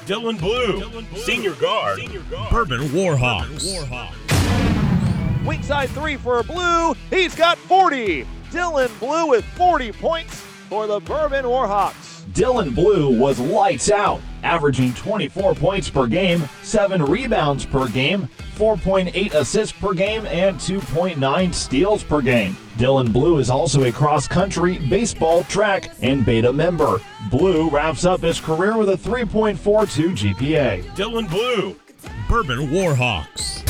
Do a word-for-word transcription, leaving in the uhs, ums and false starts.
Dylan Blue, senior guard, Bourbon Warhawks. Weak side three for Blue. He's got forty. Dylan Blue with forty points for the Bourbon Warhawks. Dylan Blue was lights out, averaging twenty-four points per game, seven rebounds per game, four point eight assists per game, and two point nine steals per game. Dylan Blue is also a cross-country, baseball, track, and beta member. Blue wraps up his career with a three point four two G P A. Dylan Blue, Bourbon Warhawks.